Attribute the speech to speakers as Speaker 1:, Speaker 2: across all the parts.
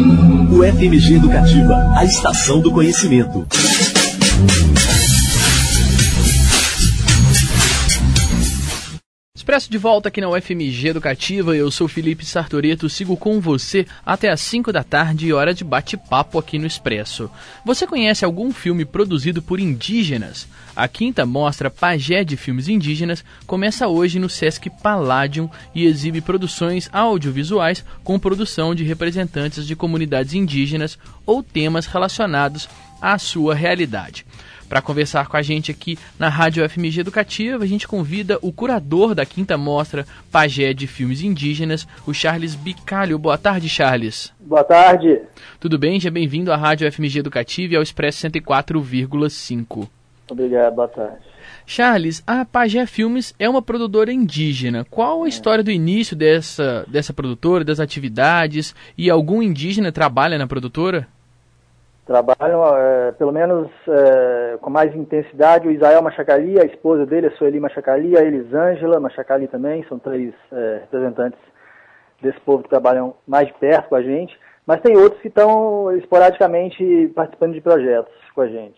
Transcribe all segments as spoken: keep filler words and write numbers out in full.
Speaker 1: U F M G Educativa, a estação do conhecimento.
Speaker 2: Expresso de volta aqui na U F M G Educativa, eu sou Felipe Sartoreto, sigo com você até às cinco da tarde, hora de bate-papo aqui no Expresso. Você conhece algum filme produzido por indígenas? A quinta mostra Pajé de Filmes Indígenas começa hoje no Sesc Palladium e exibe produções audiovisuais com produção de representantes de comunidades indígenas ou temas relacionados à sua realidade. Para conversar com a gente aqui na Rádio F M G Educativa, a gente convida o curador da quinta mostra Pajé de Filmes Indígenas, o Charles Bicalho. Boa tarde, Charles.
Speaker 3: Boa tarde.
Speaker 2: Tudo bem? Seja bem-vindo à Rádio F M G Educativa e ao Expresso cento e quatro vírgula cinco.
Speaker 3: Obrigado, boa tarde.
Speaker 2: Charles, a Pajé Filmes é uma produtora indígena. Qual a história do início dessa, dessa produtora, das atividades, e algum indígena trabalha na produtora?
Speaker 3: Trabalham, é, pelo menos é, com mais intensidade, o Israel Machacali, a esposa dele, a Sueli Machacali, a Elisângela Machacali também, são três é, representantes desse povo que trabalham mais de perto com a gente, mas tem outros que estão esporadicamente participando de projetos com a gente.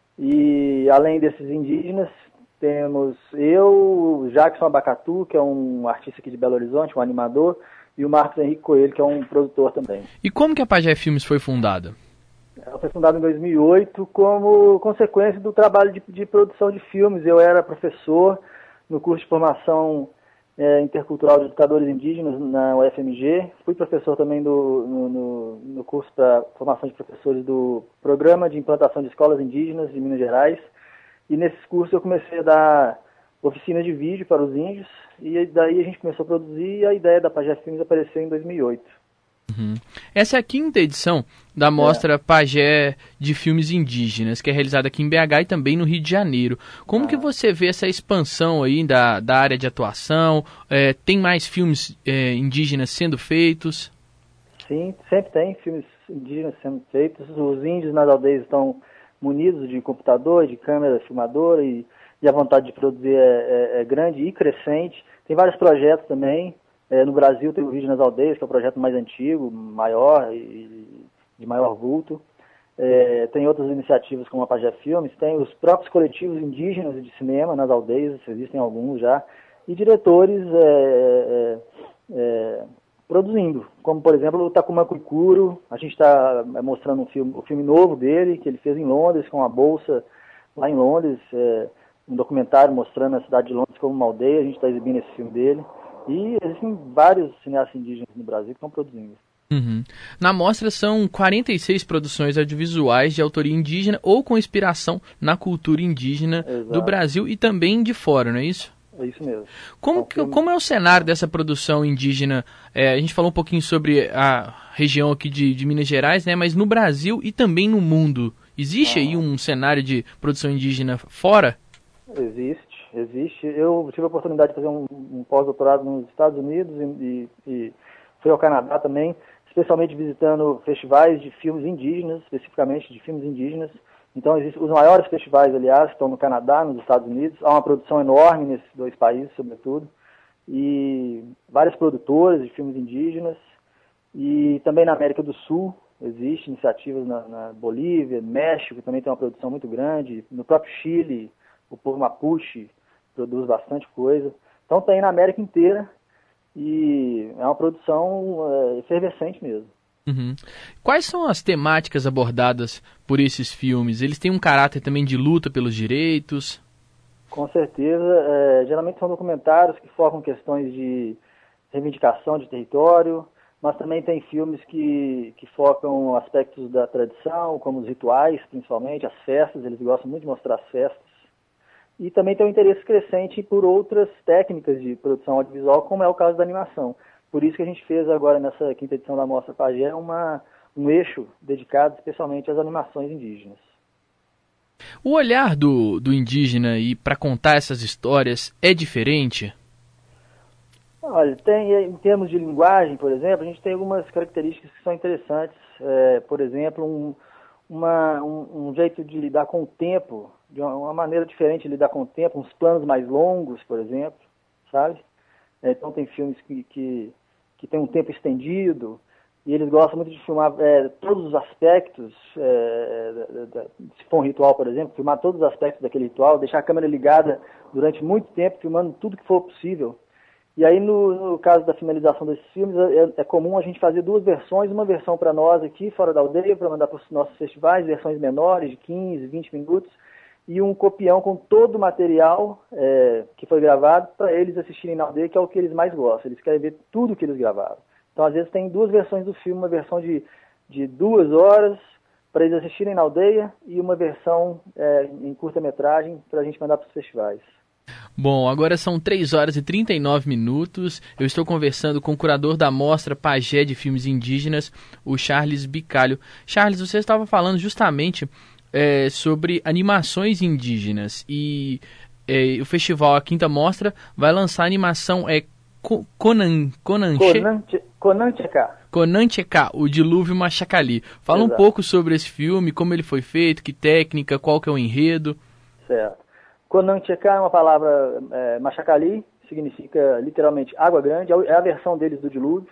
Speaker 3: E além desses indígenas, temos eu, o Jackson Abacatu, que é um artista aqui de Belo Horizonte, um animador, e o Marcos Henrique Coelho, que é um produtor também.
Speaker 2: E como que a Pajé Filmes foi fundada?
Speaker 3: Ela foi fundada em dois mil e oito como consequência do trabalho de, de produção de filmes. Eu era professor no curso de formação é, intercultural de educadores indígenas na U F M G. Fui professor também do, no, no, no curso para formação de professores do Programa de Implantação de Escolas Indígenas de Minas Gerais. E nesses cursos eu comecei a dar oficina de vídeo para os índios. E daí a gente começou a produzir e a ideia da Pajé Filmes apareceu em dois mil e oito.
Speaker 2: Uhum. Essa é a quinta edição da mostra é. Pajé de Filmes Indígenas, que é realizada aqui em B H e também no Rio de Janeiro. Como ah. que você vê essa expansão aí da, da área de atuação? É, tem mais filmes é, indígenas sendo feitos?
Speaker 3: Sim, sempre tem filmes indígenas sendo feitos. Os índios nas aldeias estão munidos de computador, de câmera filmadora e, e a vontade de produzir é, é, é grande e crescente. Tem vários projetos também. É, no Brasil tem o Vídeo nas Aldeias, que é o projeto mais antigo, maior e de maior vulto. É, tem outras iniciativas como a Pajé Filmes, tem os próprios coletivos indígenas de cinema nas aldeias, existem alguns já, e diretores é, é, é, produzindo, como por exemplo o Takuma Kuikuro. A gente está mostrando um filme, o filme novo dele, que ele fez em Londres, com a bolsa lá em Londres, é, um documentário mostrando a cidade de Londres como uma aldeia. A gente está exibindo esse filme dele. E existem vários cineastas indígenas no Brasil que estão produzindo.
Speaker 2: Uhum. Na mostra são quarenta e seis produções audiovisuais de autoria indígena ou com inspiração na cultura indígena Exato. Do Brasil e também de fora, não é isso?
Speaker 3: É isso mesmo.
Speaker 2: Como, que, como é o cenário dessa produção indígena? É, a gente falou um pouquinho sobre a região aqui de, de Minas Gerais, né? Mas no Brasil e também no mundo, existe ah. aí um cenário de produção indígena fora?
Speaker 3: Existe. Existe. Eu tive a oportunidade de fazer um, um pós-doutorado nos Estados Unidos e, e, e fui ao Canadá também, especialmente visitando festivais de filmes indígenas, especificamente de filmes indígenas. Então, existem os maiores festivais, aliás, estão no Canadá, nos Estados Unidos. Há uma produção enorme nesses dois países, sobretudo, e várias produtoras de filmes indígenas. E também na América do Sul existem iniciativas na, na Bolívia, México também tem uma produção muito grande, no próprio Chile, o povo Mapuche produz bastante coisa. Então tem na América inteira e é uma produção é, efervescente mesmo.
Speaker 2: Uhum. Quais são as temáticas abordadas por esses filmes? Eles têm um caráter também de luta pelos direitos?
Speaker 3: Com certeza. É, geralmente são documentários que focam questões de reivindicação de território, mas também tem filmes que, que focam aspectos da tradição, como os rituais, principalmente, as festas. Eles gostam muito de mostrar as festas. E também tem um interesse crescente por outras técnicas de produção audiovisual, como é o caso da animação. Por isso que a gente fez agora, nessa quinta edição da Mostra Pajé, uma, um eixo dedicado especialmente às animações indígenas.
Speaker 2: O olhar do, do indígena e para contar essas histórias é diferente?
Speaker 3: Olha, tem, em termos de linguagem, por exemplo, a gente tem algumas características que são interessantes. É, por exemplo, um, uma, um, um jeito de lidar com o tempo, de uma, uma maneira diferente de lidar com o tempo, uns planos mais longos, por exemplo, sabe? É, então tem filmes que, que, que tem um tempo estendido, e eles gostam muito de filmar é, todos os aspectos, é, da, da, se for um ritual, por exemplo, filmar todos os aspectos daquele ritual, deixar a câmera ligada durante muito tempo, filmando tudo que for possível. E aí, no, no caso da finalização desses filmes, é, é comum a gente fazer duas versões, uma versão para nós aqui, fora da aldeia, para mandar para os nossos festivais, versões menores, de quinze, vinte minutos, e um copião com todo o material é, que foi gravado para eles assistirem na aldeia, que é o que eles mais gostam. Eles querem ver tudo que eles gravaram. Então, às vezes, tem duas versões do filme, uma versão de, de duas horas para eles assistirem na aldeia e uma versão é, em curta-metragem para a gente mandar para os festivais.
Speaker 2: Bom, agora são três horas e trinta e nove minutos. Eu estou conversando com o curador da Mostra Pajé de Filmes Indígenas, o Charles Bicalho. Charles, você estava falando justamente é, sobre animações indígenas e é, o festival, a Quinta Mostra, vai lançar a animação é, Conan, Conanche...
Speaker 3: Conancheká.
Speaker 2: Conancheká, o Dilúvio Machacali. Fala Exato. Um pouco sobre esse filme, como ele foi feito, que técnica, qual que é o enredo.
Speaker 3: Certo. Conancheká é uma palavra é, Machacali, significa literalmente água grande, é a versão deles do dilúvio.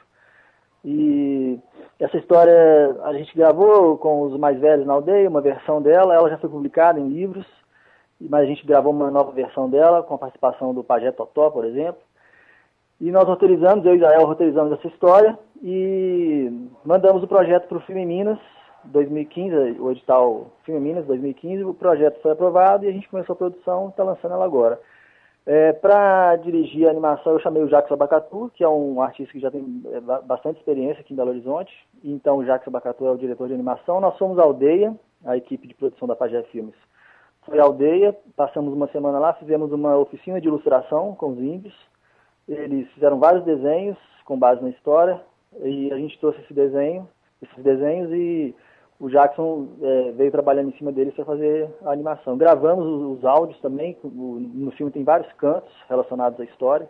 Speaker 3: E essa história a gente gravou com os mais velhos na aldeia, uma versão dela, ela já foi publicada em livros, mas a gente gravou uma nova versão dela, com a participação do Pajé Totó, por exemplo. E nós roteirizamos, eu e Israel roteirizamos essa história e mandamos o projeto para o Filme Minas, dois mil e quinze, o edital Filme Minas dois mil e quinze, o projeto foi aprovado e a gente começou a produção, está lançando ela agora. É, para dirigir a animação eu chamei o Jacques Abacatu, que é um artista que já tem bastante experiência aqui em Belo Horizonte, então o Jacques Abacatu é o diretor de animação. Nós somos a Aldeia, a equipe de produção da Pajé Filmes. Foi a Aldeia, passamos uma semana lá, fizemos uma oficina de ilustração com os índios. Eles fizeram vários desenhos com base na história e a gente trouxe esse desenho, esses desenhos e o Jackson é, veio trabalhando em cima deles para fazer a animação. Gravamos os, os áudios também, o, no filme tem vários cantos relacionados à história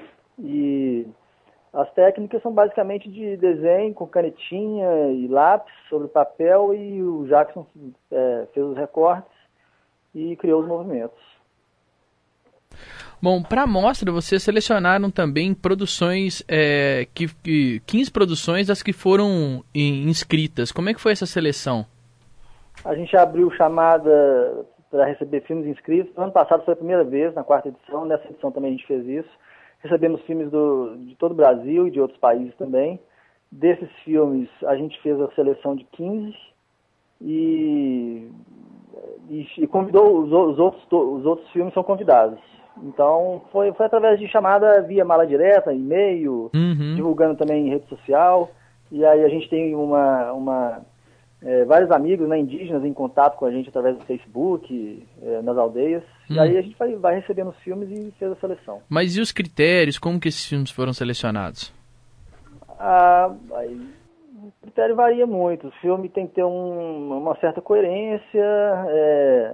Speaker 3: e as técnicas são basicamente de desenho com canetinha e lápis sobre papel e o Jackson é, fez os recortes e criou os movimentos.
Speaker 2: Bom, para a mostra vocês selecionaram também produções, é, que, que, quinze produções das que foram inscritas. Como é que foi essa seleção?
Speaker 3: A gente abriu chamada para receber filmes inscritos. No ano passado foi a primeira vez, na quarta edição. Nessa edição também a gente fez isso. Recebemos filmes do, de todo o Brasil e de outros países também. Desses filmes a gente fez a seleção de quinze e, e, e convidou os, os, outros, os outros filmes são convidados. Então, foi, foi através de chamada via mala direta, e-mail, uhum. divulgando também em rede social. E aí a gente tem uma, uma, é, vários amigos, né, indígenas em contato com a gente através do Facebook, é, nas aldeias. Uhum. E aí a gente vai, vai recebendo os filmes e fez a seleção.
Speaker 2: Mas e os critérios? Como que esses filmes foram selecionados?
Speaker 3: Ah, aí, o critério varia muito. O filme tem que ter um, uma certa coerência, é...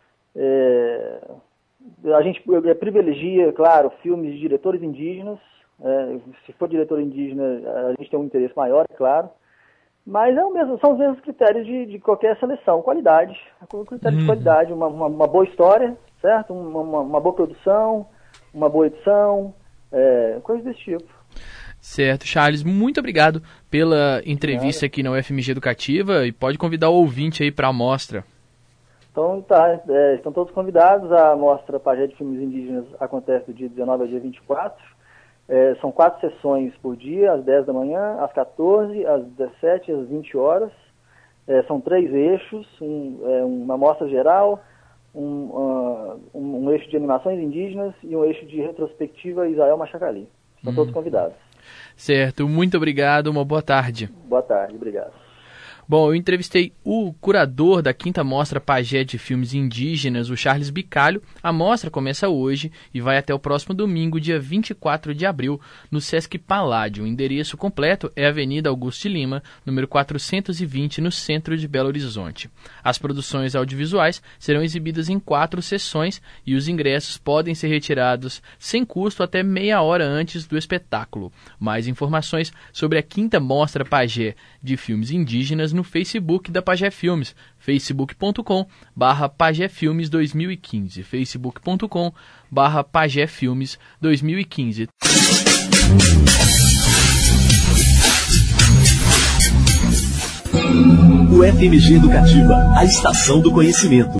Speaker 3: é a gente privilegia, claro, filmes de diretores indígenas. É, se for diretor indígena, a gente tem um interesse maior, é claro. Mas é o mesmo, são os mesmos critérios de, de qualquer seleção. Qualidade. Critério uhum. de qualidade. Uma, uma, uma boa história, certo? Uma, uma, uma boa produção, uma boa edição, é, coisas desse tipo.
Speaker 2: Certo, Charles, muito obrigado pela entrevista aqui na U F M G Educativa e pode convidar o ouvinte aí para a mostra.
Speaker 3: Então, tá, é, estão todos convidados. A Mostra Pajé de Filmes Indígenas acontece do dia dezenove ao dia vinte e quatro. É, são quatro sessões por dia, às dez da manhã, às quatorze, às dezessete, às vinte horas. É, são três eixos, um, é, uma mostra geral, um, uh, um, um eixo de animações indígenas e um eixo de retrospectiva Israel Machacali. Estão hum. todos convidados.
Speaker 2: Certo, muito obrigado, uma boa tarde.
Speaker 3: Boa tarde, obrigado.
Speaker 2: Bom, eu entrevistei o curador da Quinta Mostra Pajé de Filmes Indígenas, o Charles Bicalho. A mostra começa hoje e vai até o próximo domingo, dia vinte e quatro de abril, no Sesc Paládio. O endereço completo é Avenida Augusto de Lima, número quatrocentos e vinte, no centro de Belo Horizonte. As produções audiovisuais serão exibidas em quatro sessões e os ingressos podem ser retirados sem custo até meia hora antes do espetáculo. Mais informações sobre a Quinta Mostra Pajé de Filmes Indígenas no Facebook da Pajé Filmes, facebook ponto com barra Pajé Filmes dois mil e quinze, facebook ponto com barra Pajé Filmes dois mil e quinze.
Speaker 1: O F M G Educativa, a estação do conhecimento.